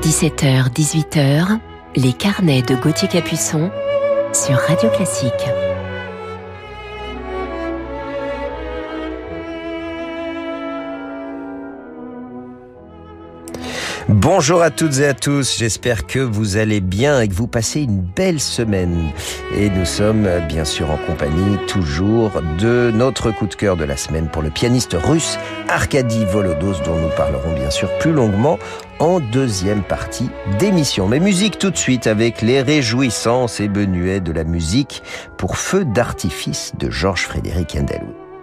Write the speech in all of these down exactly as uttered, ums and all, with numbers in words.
dix-sept heures dix-huit heures, les carnets de Gauthier Capuçon sur Radio Classique. Bonjour à toutes et à tous, j'espère que vous allez bien et que vous passez une belle semaine. Et nous sommes bien sûr en compagnie toujours de notre coup de cœur de la semaine pour le pianiste russe Arkady Volodos, dont nous parlerons bien sûr plus longuement en deuxième partie d'émission. Mais musique tout de suite avec les réjouissances et menuets de la musique pour Feu d'artifice de Georges Frédéric Handel.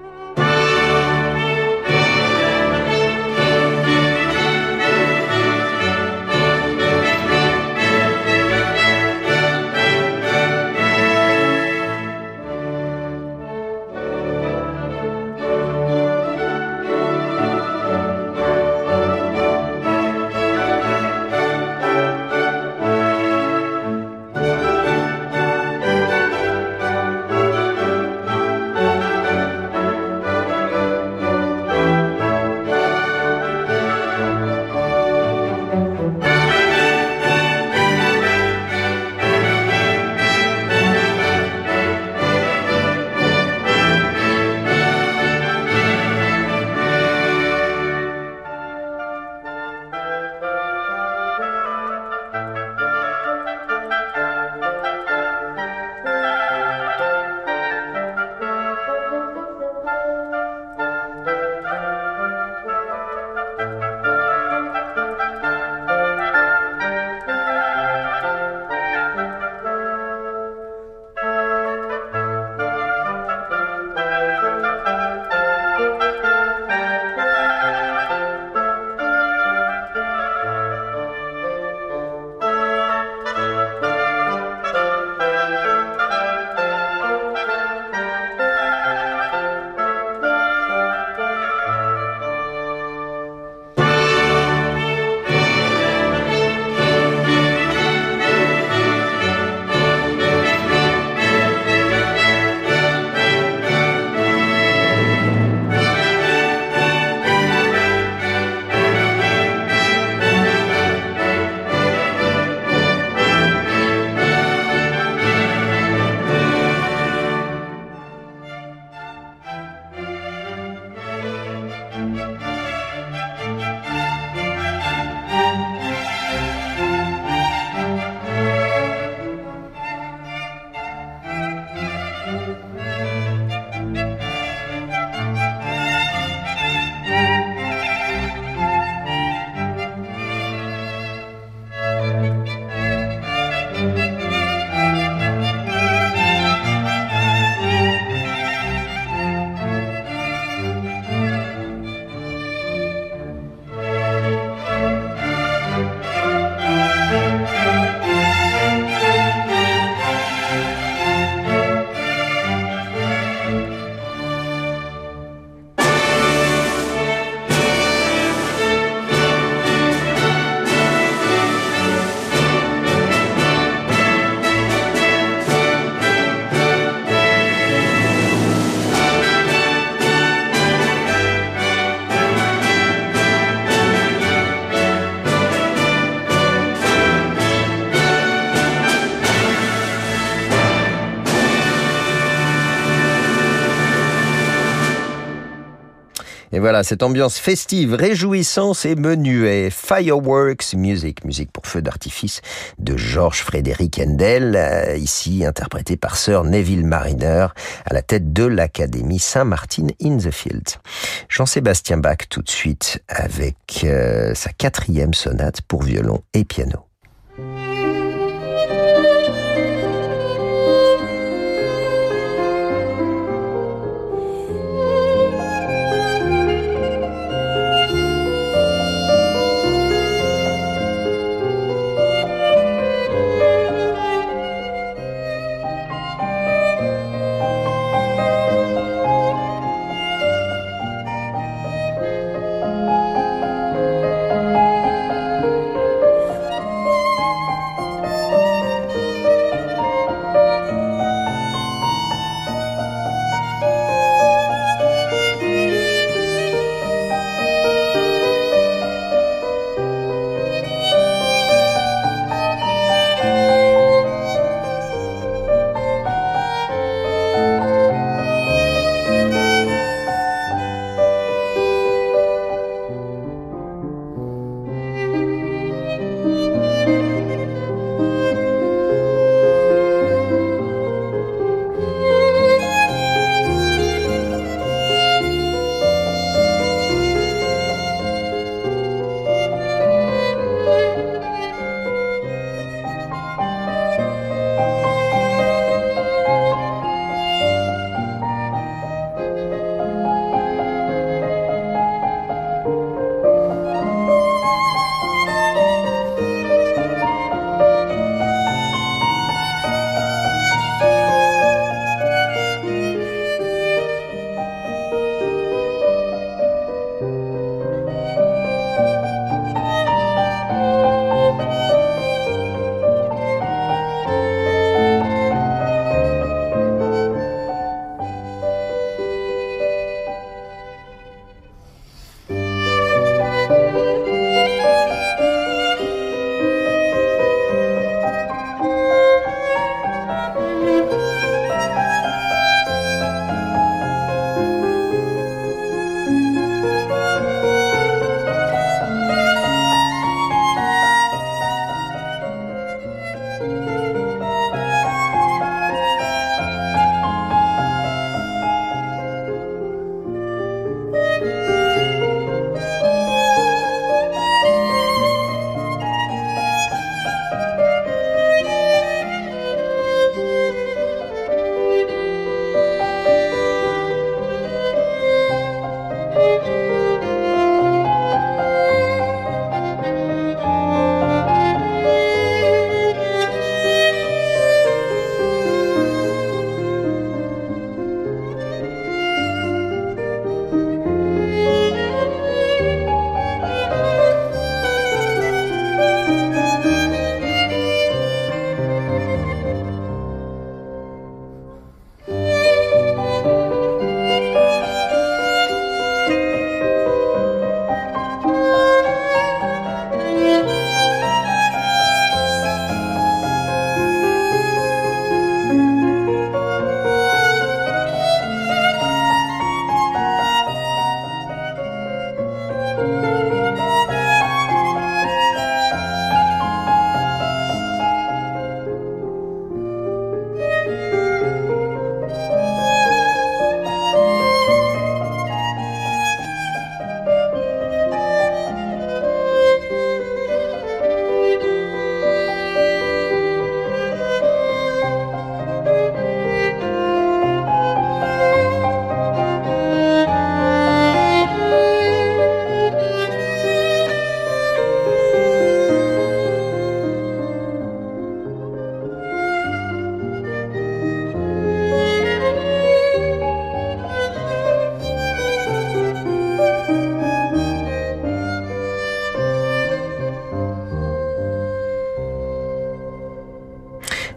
Et voilà, cette ambiance festive, réjouissance et menuet. Fireworks Music, musique pour feu d'artifice de Georges Frédéric Handel, euh, ici interprété par Sir Neville Marriner à la tête de l'Académie Saint-Martin-in-the-Fields. Jean-Sébastien Bach tout de suite avec euh, sa quatrième sonate pour violon et piano.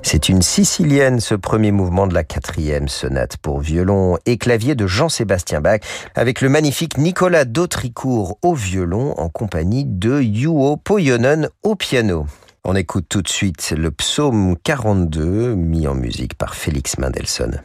C'est une sicilienne, ce premier mouvement de la quatrième sonate pour violon et clavier de Jean-Sébastien Bach, avec le magnifique Nicolas Dautricourt au violon en compagnie de Juho Pohjonen au piano. On écoute tout de suite le psaume quarante-deux, mis en musique par Félix Mendelssohn.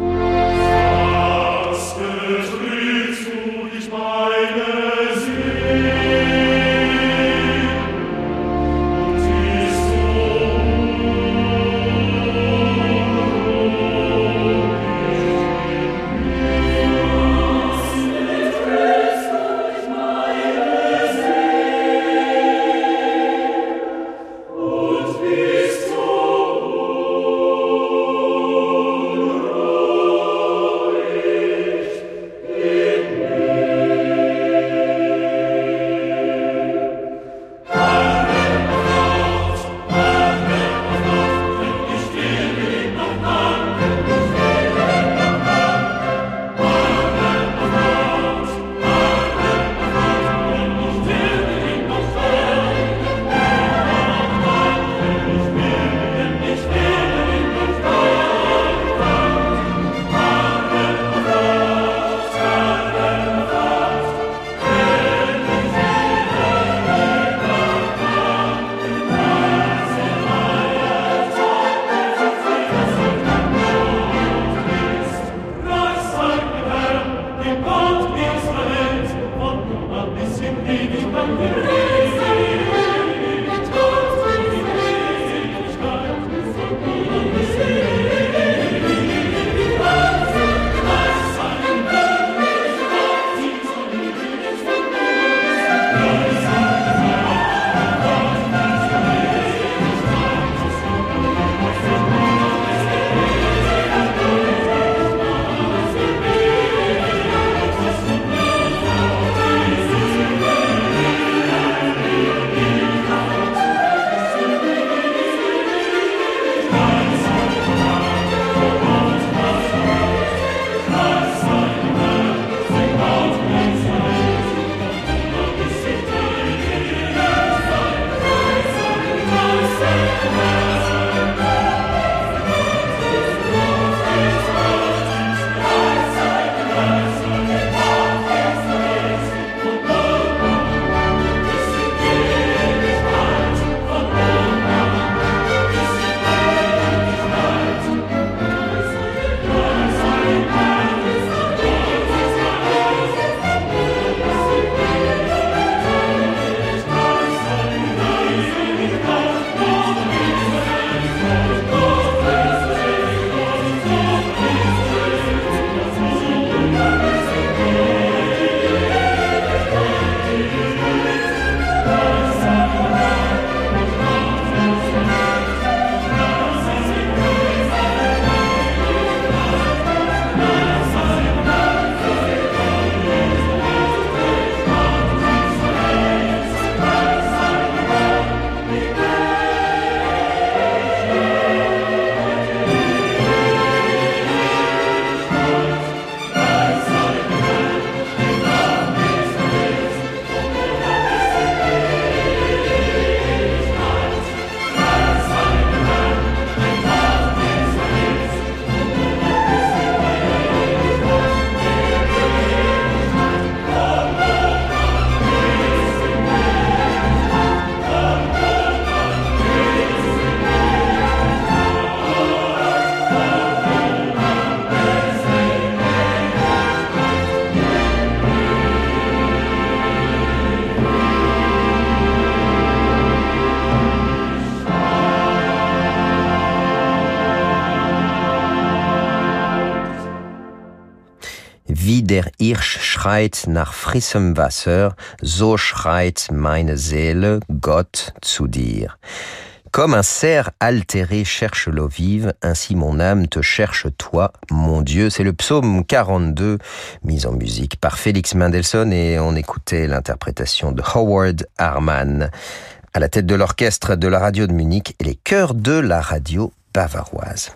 Wie der Hirsch schreit nach frissem Wasser, so schreit meine Seele Gott zu dir. Comme un cerf altéré cherche l'eau vive, ainsi mon âme te cherche toi, mon Dieu. C'est le psaume quarante-deux, mis en musique par Félix Mendelssohn, et on écoutait l'interprétation de Howard Harman à la tête de l'orchestre de la radio de Munich et les chœurs de la radio bavaroise.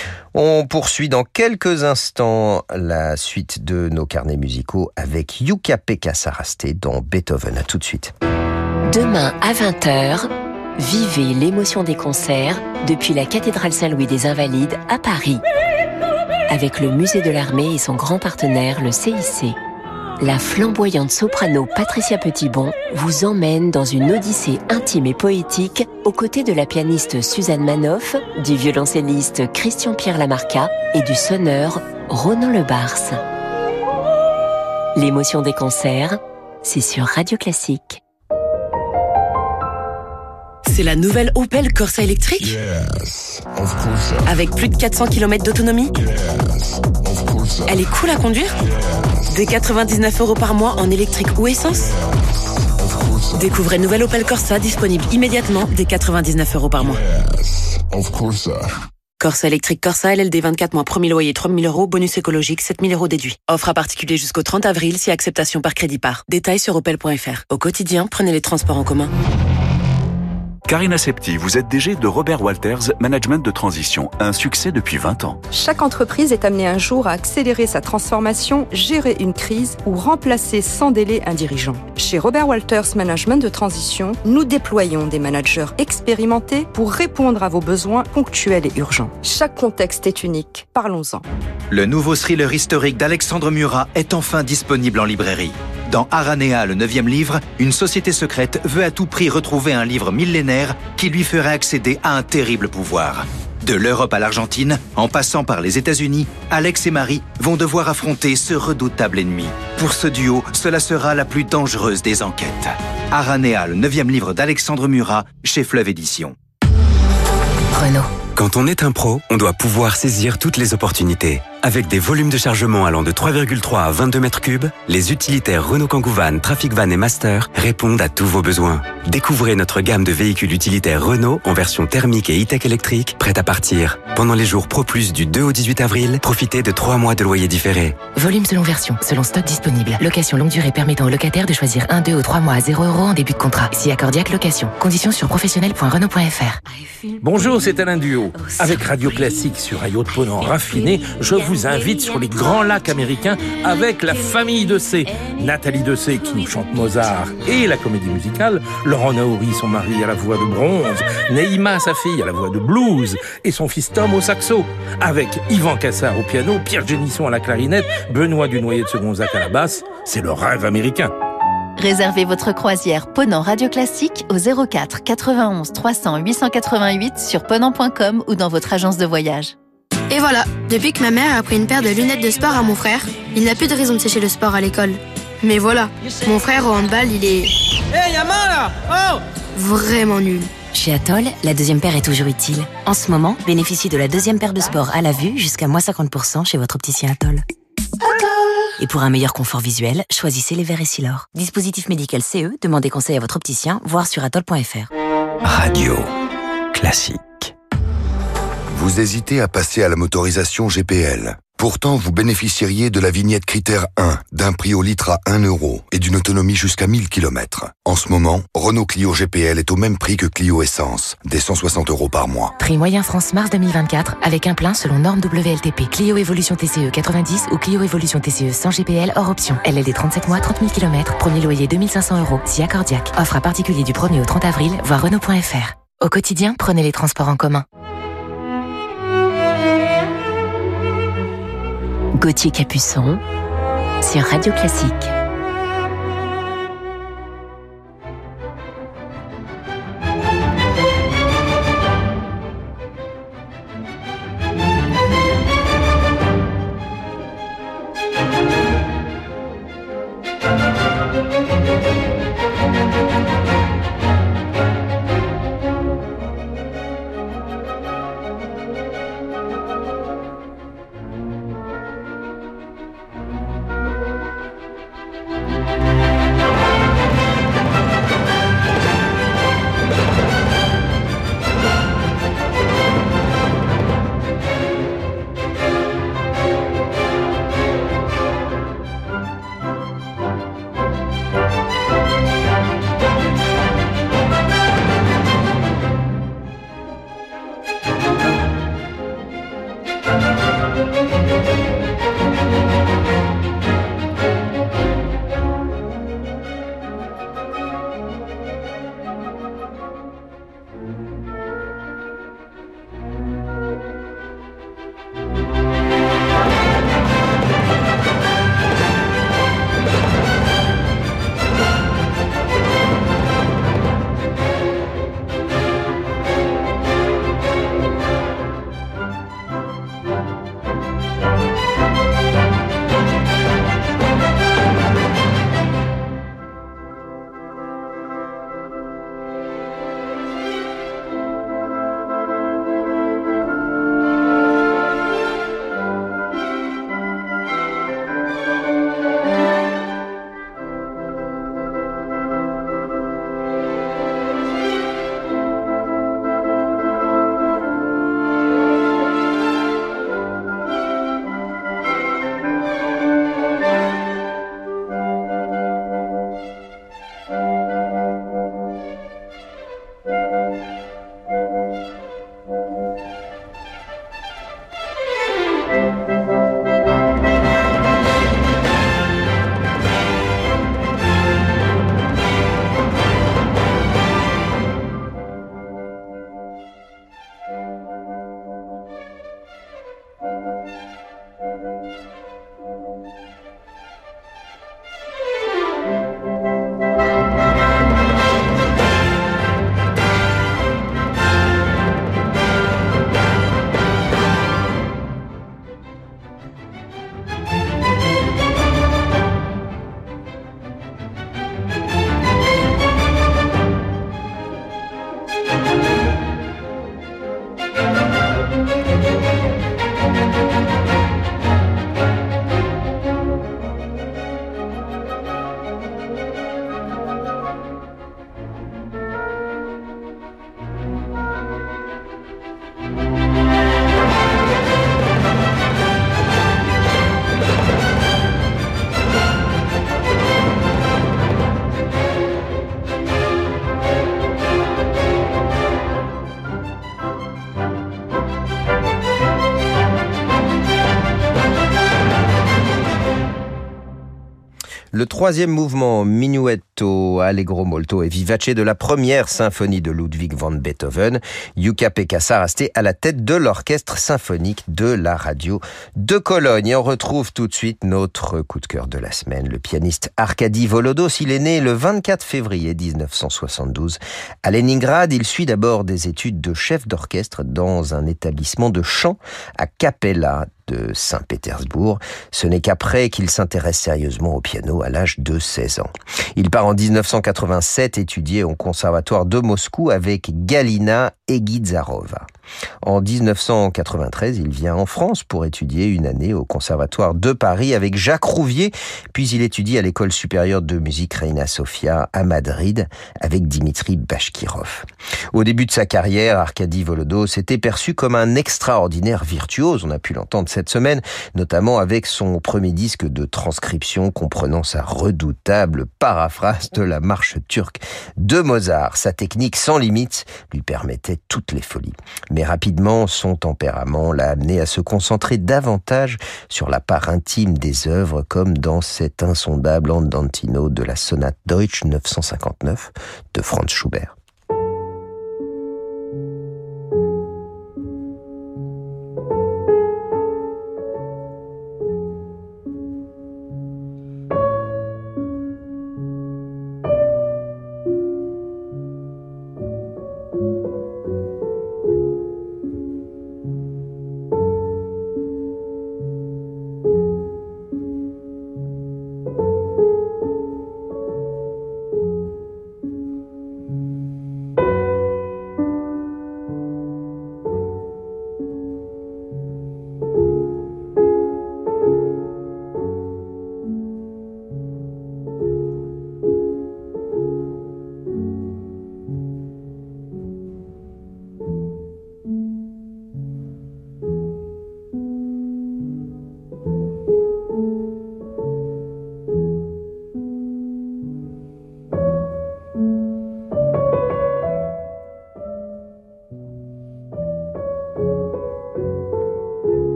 On poursuit dans quelques instants la suite de nos carnets musicaux avec Jukka-Pekka Saraste dans Beethoven. À tout de suite. Demain à vingt heures, Vivez l'émotion des concerts depuis la cathédrale Saint-Louis des Invalides à Paris. Avec le musée de l'armée et son grand partenaire, le C I C. La flamboyante soprano Patricia Petitbon vous emmène dans une odyssée intime et poétique aux côtés de la pianiste Suzanne Manoff, du violoncelliste Christian-Pierre Lamarca et du sonneur Ronan Lebars. L'émotion des concerts, c'est sur Radio Classique. C'est la nouvelle Opel Corsa électrique ? Yes, of course. Avec plus de quatre cents kilomètres d'autonomie ? Yes, of course. Elle est cool à conduire ? Dès quatre-vingt-dix-neuf euros par mois en électrique ou essence ? Of course. Découvrez nouvelle Opel Corsa disponible immédiatement dès quatre-vingt-dix-neuf euros par mois. Yes, of course. Corsa électrique Corsa L L D vingt-quatre mois, premier loyer trois mille euros, bonus écologique sept mille euros déduits. Offre à particulier jusqu'au trente avril si acceptation par crédit par. Détails sur opel point f r. Au quotidien, prenez les transports en commun. Karina Septi, vous êtes D G de Robert Walters Management de Transition, un succès depuis vingt ans. Chaque entreprise est amenée un jour à accélérer sa transformation, gérer une crise ou remplacer sans délai un dirigeant. Chez Robert Walters Management de Transition, nous déployons des managers expérimentés pour répondre à vos besoins ponctuels et urgents. Chaque contexte est unique. Parlons-en. Le nouveau thriller historique d'Alexandre Murat est enfin disponible en librairie. Dans Aranea, le neuvième livre, une société secrète veut à tout prix retrouver un livre millénaire qui lui ferait accéder à un terrible pouvoir. De l'Europe à l'Argentine, en passant par les États-Unis, Alex et Marie vont devoir affronter ce redoutable ennemi. Pour ce duo, cela sera la plus dangereuse des enquêtes. Aranea, le neuvième livre d'Alexandre Murat, chez Fleuve Édition. Renault. Quand on est un pro, on doit pouvoir saisir toutes les opportunités. Avec des volumes de chargement allant de trois virgule trois à vingt-deux mètres cubes, les utilitaires Renault Kangoo Van, Trafic Van et Master répondent à tous vos besoins. Découvrez notre gamme de véhicules utilitaires Renault en version thermique et e-tech électrique, prête à partir. Pendant les jours Pro Plus du deux au dix-huit avril, profitez de trois mois de loyer différé. Volume selon version, selon stock disponible. Location longue durée permettant aux locataires de choisir un, deux ou trois mois à zéro euros en début de contrat. Si accordiaque location. Conditions sur professionnel point renault point f r. Bonjour, c'est Alain Duhaut. Avec Radio Classique sur un yacht ponant raffiné, je vous invite sur les grands lacs américains avec la famille de C. Nathalie Dessay qui nous chante Mozart et la comédie musicale, Laurent Naouri, son mari à la voix de bronze, Neïma, sa fille, à la voix de blues et son fils Tom au saxo, avec Yvan Cassard au piano, Pierre Génisson à la clarinette, Benoît Dunoyer de Segonzac à la basse. C'est le rêve américain. Réservez votre croisière Ponant Radio Classique au zéro quatre quatre-vingt-onze trois cents huit cent quatre-vingt-huit sur ponant point com ou dans votre agence de voyage. Et voilà, depuis que ma mère a pris une paire de lunettes de sport à mon frère, il n'a plus de raison de sécher le sport à l'école. Mais voilà, mon frère au handball, il est... Hey, y'a main là! Oh! Vraiment nul. Chez Atoll, la deuxième paire est toujours utile. En ce moment, bénéficiez de la deuxième paire de sport à la vue jusqu'à moins cinquante pour cent chez votre opticien Atoll. Et pour un meilleur confort visuel, choisissez les verres Essilor. Dispositif médical C E, demandez conseil à votre opticien, voire sur atoll point f r. Radio Classique. Vous hésitez à passer à la motorisation G P L. Pourtant, vous bénéficieriez de la vignette critère un, d'un prix au litre à un euro et d'une autonomie jusqu'à mille kilomètres. En ce moment, Renault Clio G P L est au même prix que Clio Essence, des cent soixante euros par mois. Prix moyen France mars deux mille vingt-quatre avec un plein selon norme W L T P. Clio Evolution T C E quatre-vingt-dix ou Clio Evolution T C E sans G P L hors option. L L D trente-sept mois, trente mille kilomètres, premier loyer deux mille cinq cents euros, si accordiaque. Offre à particulier du premier au trente avril, voir renault point f r. Au quotidien, prenez les transports en commun. Gauthier Capuçon sur Radio Classique. Le troisième mouvement, Minuetto, Allegro molto et vivace de la première symphonie de Ludwig van Beethoven. Jukka-Pekka Saraste à la tête de l'orchestre symphonique de la radio de Cologne. Et on retrouve tout de suite notre coup de cœur de la semaine, le pianiste Arkady Volodos. Il est né le vingt-quatre février dix-neuf cent soixante-douze à Leningrad. Il suit d'abord des études de chef d'orchestre dans un établissement de chant à Kapella de Saint-Pétersbourg. Ce n'est qu'après qu'il s'intéresse sérieusement au piano à l'âge de seize ans. Il part en dix-neuf cent quatre-vingt-sept étudier au conservatoire de Moscou avec Galina Egizarova. En dix-neuf cent quatre-vingt-treize, il vient en France pour étudier une année au conservatoire de Paris avec Jacques Rouvier, puis il étudie à l'école supérieure de musique Reina Sofia à Madrid avec Dimitri Bashkirov. Au début de sa carrière, Arkady Volodos était perçu comme un extraordinaire virtuose. On a pu l'entendre cette semaine, notamment avec son premier disque de transcription comprenant sa redoutable paraphrase de la marche turque de Mozart. Sa technique sans limite lui permettait toutes les folies. Mais rapidement, son tempérament l'a amené à se concentrer davantage sur la part intime des œuvres, comme dans cet insondable andantino de la sonate Deutsch neuf cent cinquante-neuf de Franz Schubert.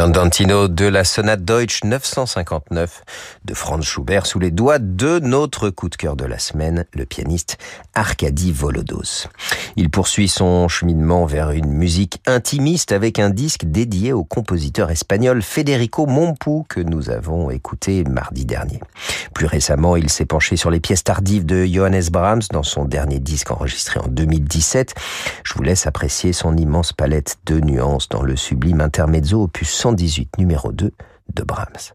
L'andantino de la sonate Deutsch neuf cent cinquante-neuf de Franz Schubert sous les doigts de notre coup de cœur de la semaine, le pianiste Arkady Volodos. Il poursuit son cheminement vers une musique intimiste avec un disque dédié au compositeur espagnol Federico Mompou que nous avons écouté mardi dernier. Plus récemment, il s'est penché sur les pièces tardives de Johannes Brahms dans son dernier disque enregistré en deux mille dix-sept. Je vous laisse apprécier son immense palette de nuances dans le sublime intermezzo opus cent dix-huit numéro deux de Brahms.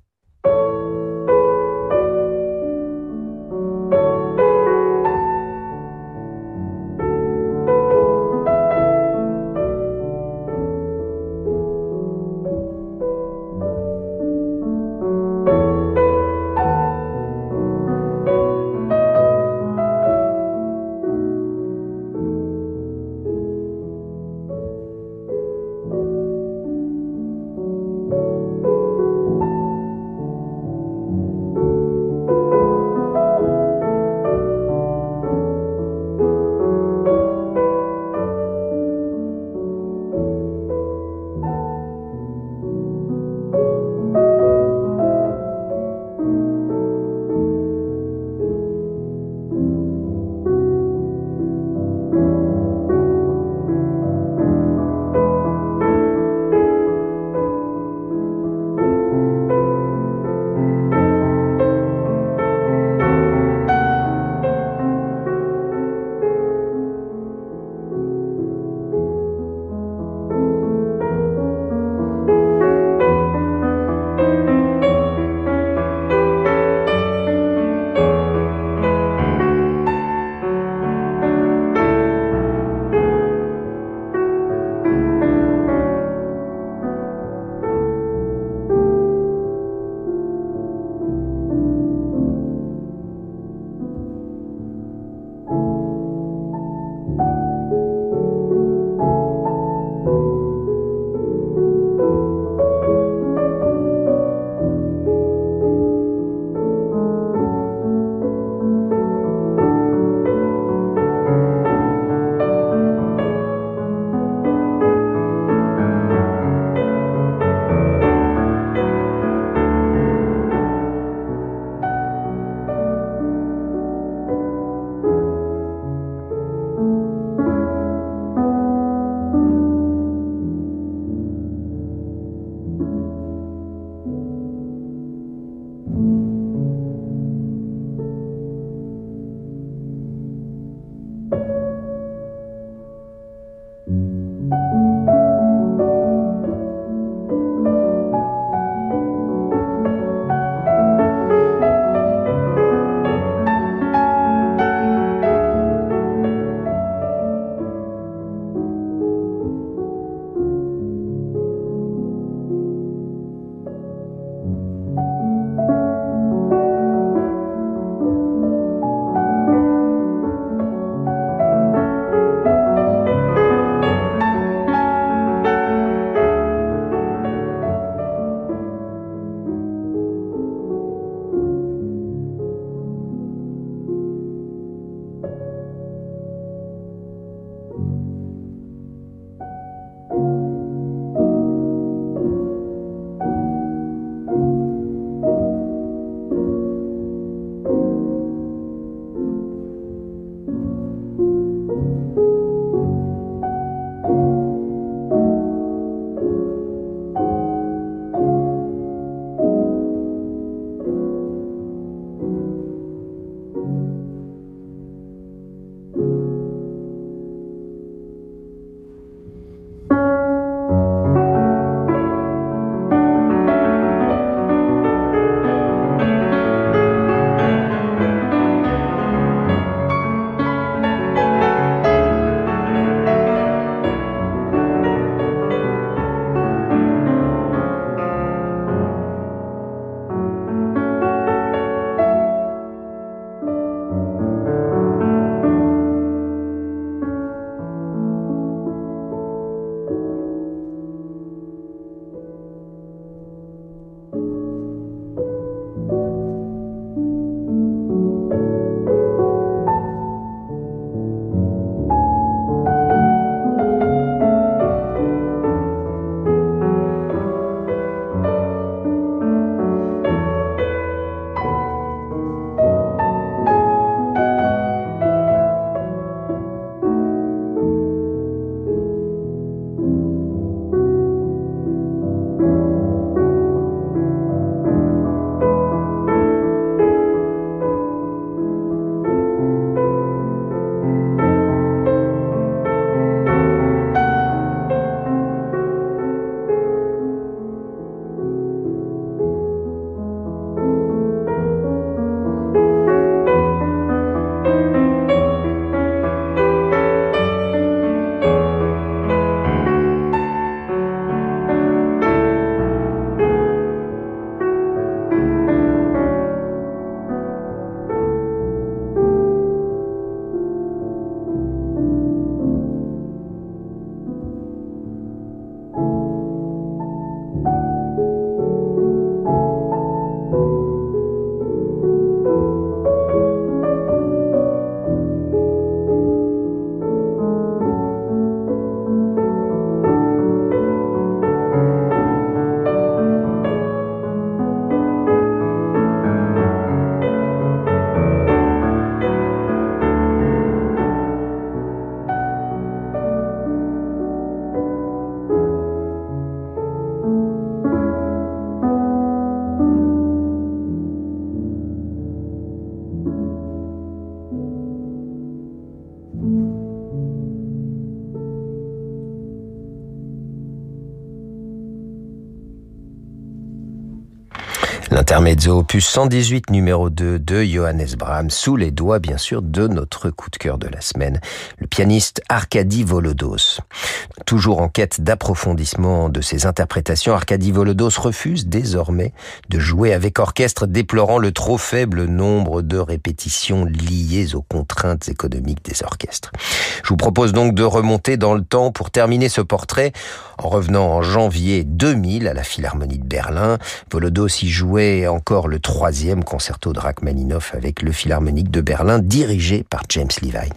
Intermezzo, opus cent dix-huit, numéro deux de Johannes Brahms, sous les doigts bien sûr de notre coup de cœur de la semaine, le pianiste Arkady Volodos. Toujours en quête d'approfondissement de ses interprétations, Arkady Volodos refuse désormais de jouer avec orchestre, déplorant le trop faible nombre de répétitions liées aux contraintes économiques des orchestres. Je vous propose donc de remonter dans le temps pour terminer ce portrait en revenant en janvier deux mille à la Philharmonie de Berlin. Volodos y jouait encore le troisième concerto de Rachmaninoff avec le Philharmonique de Berlin dirigé par James Levine.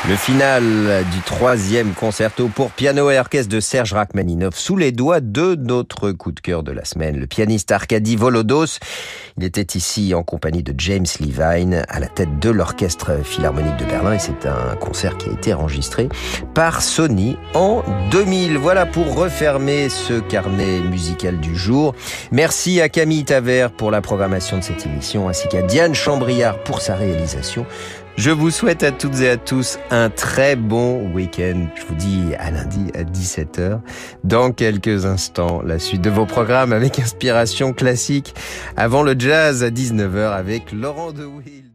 Le final du troisième concerto pour piano et orchestre de Serge Rachmaninov sous les doigts de notre coup de cœur de la semaine, le pianiste Arkady Volodos. Il était ici en compagnie de James Levine à la tête de l'Orchestre Philharmonique de Berlin et c'est un concert qui a été enregistré par Sony en deux mille. Voilà pour refermer ce carnet musical du jour. Merci à Camille Tavert pour la programmation de cette émission ainsi qu'à Diane Chambriard pour sa réalisation. Je vous souhaite à toutes et à tous un très bon week-end. Je vous dis à lundi à dix-sept heures. Dans quelques instants, la suite de vos programmes avec inspiration classique. Avant le jazz à dix-neuf heures avec Laurent Dewey.